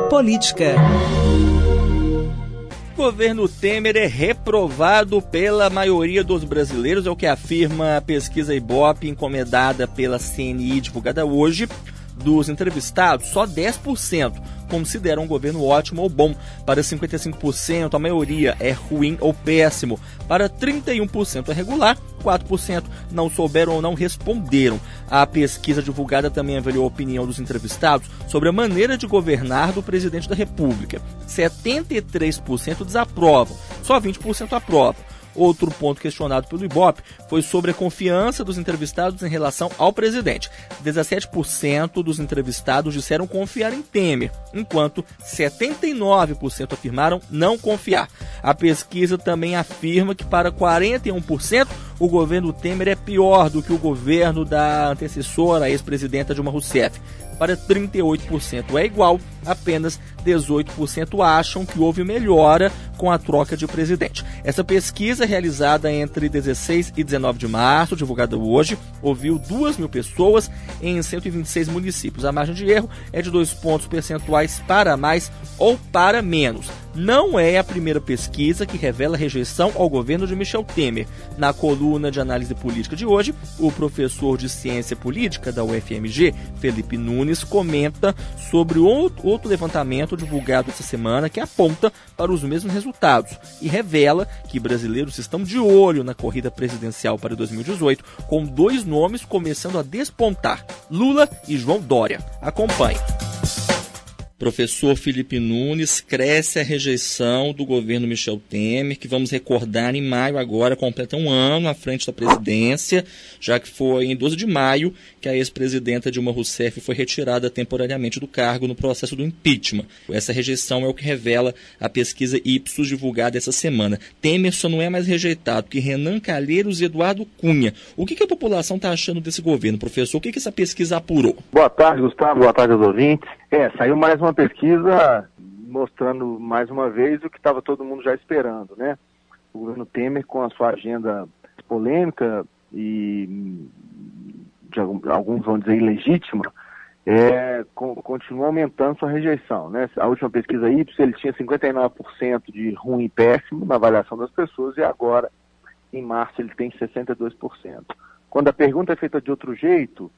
Política. O governo Temer é reprovado pela maioria dos brasileiros, é o que afirma a pesquisa Ibope encomendada pela CNI, divulgada hoje. Dos entrevistados, só 10% consideram o governo ótimo ou bom. Para 55%, a maioria é ruim ou péssimo. Para 31% é regular, 4% não souberam ou não responderam. A pesquisa divulgada também avaliou a opinião dos entrevistados sobre a maneira de governar do presidente da República. 73% desaprovam, só 20% aprovam. Outro ponto questionado pelo Ibope foi sobre a confiança dos entrevistados em relação ao presidente. 17% dos entrevistados disseram confiar em Temer, enquanto 79% afirmaram não confiar. A pesquisa também afirma que para 41% o governo Temer é pior do que o governo da antecessora, a ex-presidenta Dilma Rousseff. Para 38% é igual, apenas 18% acham que houve melhora com a troca de presidente. Essa pesquisa, realizada entre 16 e 19 de março, divulgada hoje, ouviu 2.000 pessoas em 126 municípios. A margem de erro é de 2 pontos percentuais para mais ou para menos. Não é a primeira pesquisa que revela rejeição ao governo de Michel Temer. Na coluna de análise política de hoje, o professor de ciência política da UFMG, Felipe Nunes, comenta sobre outro levantamento divulgado essa semana que aponta para os mesmos resultados e revela que brasileiros estão de olho na corrida presidencial para 2018, com 2 nomes começando a despontar: Lula e João Dória. Acompanhe. Professor Felipe Nunes, cresce a rejeição do governo Michel Temer, que vamos recordar em maio agora completa um ano à frente da presidência, já que foi em 12 de maio que a ex-presidenta Dilma Rousseff foi retirada temporariamente do cargo no processo do impeachment. Essa rejeição é o que revela a pesquisa Ipsos divulgada essa semana. Temer só não é mais rejeitado que Renan Calheiros e Eduardo Cunha. O que a população está achando desse governo, professor? O que essa pesquisa apurou? Boa tarde, Gustavo. Boa tarde aos ouvintes. Saiu mais uma pesquisa mostrando mais uma vez o que estava todo mundo já esperando, né? O governo Temer, com a sua agenda polêmica e alguns vão dizer ilegítima, continua aumentando sua rejeição, né? A última pesquisa Ipsos, ele tinha 59% de ruim e péssimo na avaliação das pessoas e agora, em março, ele tem 62%. Quando a pergunta é feita de outro jeito,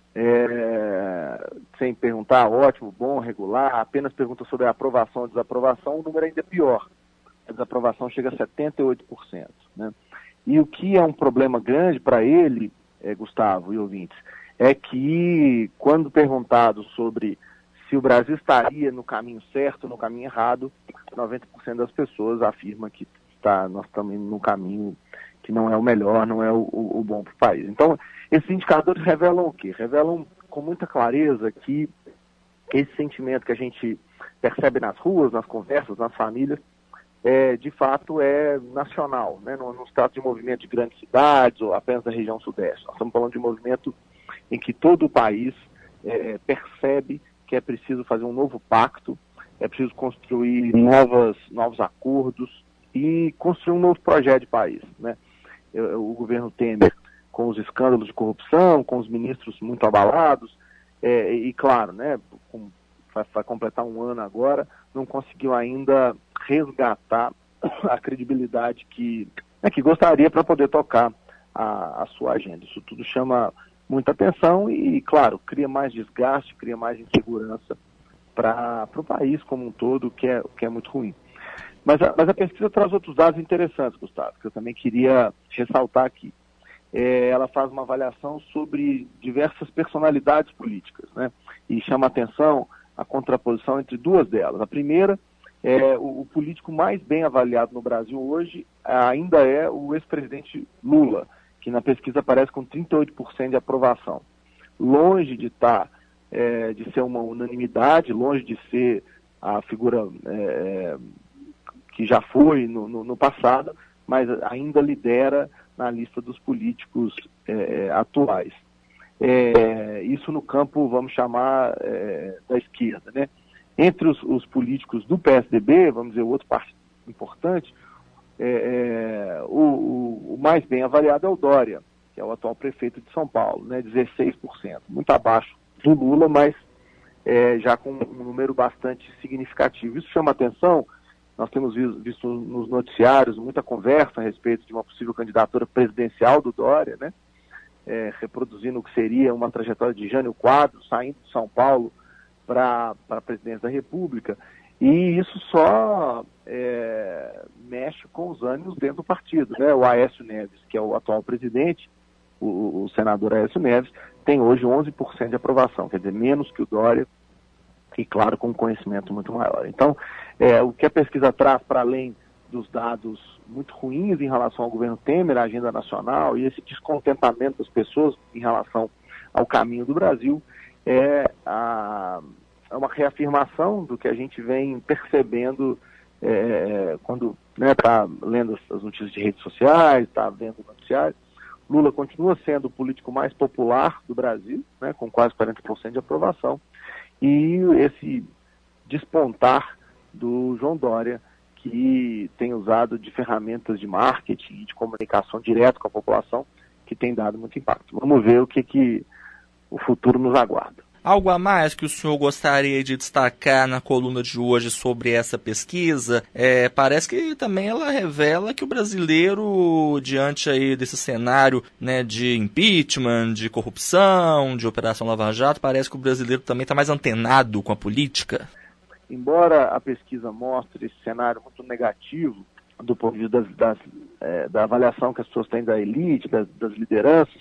sem perguntar ótimo, bom, regular, apenas pergunta sobre a aprovação ou desaprovação, o número ainda é pior. A desaprovação chega a 78%. Né? E o que é um problema grande para ele, Gustavo e ouvintes, é que quando perguntado sobre se o Brasil estaria no caminho certo ou no caminho errado, 90% das pessoas afirma que nós estamos no caminho que não é o melhor, não é o bom para o país. Então, esses indicadores revelam o quê? Revelam com muita clareza que esse sentimento que a gente percebe nas ruas, nas conversas, nas famílias, de fato é nacional, né? Não se trata de movimento de grandes cidades ou apenas da região sudeste. Nós estamos falando de um movimento em que todo o país percebe que é preciso fazer um novo pacto, é preciso construir novos acordos e construir um novo projeto de país, né? O governo Temer, com os escândalos de corrupção, com os ministros muito abalados, e claro, né, vai completar um ano agora, não conseguiu ainda resgatar a credibilidade que gostaria para poder tocar a sua agenda. Isso tudo chama muita atenção e, claro, cria mais desgaste, cria mais insegurança para o país como um todo, o que é muito ruim. Mas a pesquisa traz outros dados interessantes, Gustavo, que eu também queria ressaltar aqui. Ela faz uma avaliação sobre diversas personalidades políticas, né? E chama a atenção a contraposição entre 2 delas. A primeira o político mais bem avaliado no Brasil hoje ainda é o ex-presidente Lula, que na pesquisa aparece com 38% de aprovação. Longe de ser uma unanimidade, longe de ser a figura que já foi no passado, mas ainda lidera na lista dos políticos atuais. Isso no campo, vamos chamar, da esquerda, né? Entre os políticos do PSDB, vamos dizer, o outro partido importante, o mais bem avaliado é o Dória, que é o atual prefeito de São Paulo, né? 16%, muito abaixo do Lula, mas já com um número bastante significativo. Isso chama atenção. Nós temos visto nos noticiários muita conversa a respeito de uma possível candidatura presidencial do Dória, né? Reproduzindo o que seria uma trajetória de Jânio Quadros, saindo de São Paulo para a presidência da República. E isso só mexe com os ânimos dentro do partido, né? O Aécio Neves, que é o atual presidente, o senador Aécio Neves, tem hoje 11% de aprovação, quer dizer, menos que o Dória, e claro, com um conhecimento muito maior. Então, o que a pesquisa traz, para além dos dados muito ruins em relação ao governo Temer, a agenda nacional, e esse descontentamento das pessoas em relação ao caminho do Brasil, é uma reafirmação do que a gente vem percebendo quando está lendo as notícias de redes sociais, está vendo o noticiário. Lula continua sendo o político mais popular do Brasil, né, com quase 40% de aprovação, e esse despontar do João Dória, que tem usado de ferramentas de marketing e de comunicação direto com a população, que tem dado muito impacto. Vamos ver o que o futuro nos aguarda. Algo a mais que o senhor gostaria de destacar na coluna de hoje sobre essa pesquisa? Parece que também ela revela que o brasileiro, diante aí desse cenário, né, de impeachment, de corrupção, de Operação Lava Jato, parece que o brasileiro também está mais antenado com a política. Embora a pesquisa mostre esse cenário muito negativo do ponto de vista da avaliação que as pessoas têm da elite, das lideranças,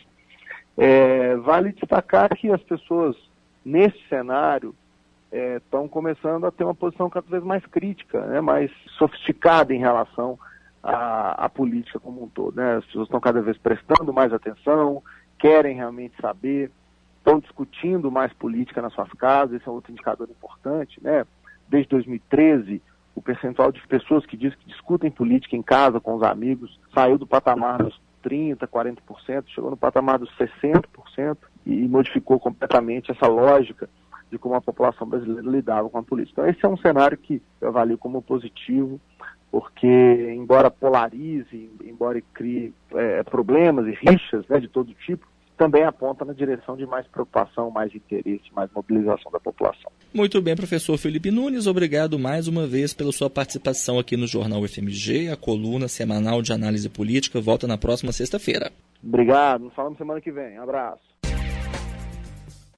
vale destacar que as pessoas nesse cenário estão começando a ter uma posição cada vez mais crítica, né, mais sofisticada em relação à política como um todo, né? As pessoas estão cada vez prestando mais atenção, querem realmente saber, estão discutindo mais política nas suas casas. Esse é um outro indicador importante, né? Desde 2013, o percentual de pessoas que diz que discutem política em casa com os amigos saiu do patamar dos 30%, 40%, chegou no patamar dos 60%, e modificou completamente essa lógica de como a população brasileira lidava com a política. Então, esse é um cenário que eu avalio como positivo, porque, embora polarize, embora crie problemas e rixas, né, de todo tipo, também aponta na direção de mais preocupação, mais interesse, mais mobilização da população. Muito bem, professor Felipe Nunes, obrigado mais uma vez pela sua participação aqui no Jornal UFMG, a coluna semanal de análise política volta na próxima sexta-feira. Obrigado, nos falamos semana que vem. Um abraço.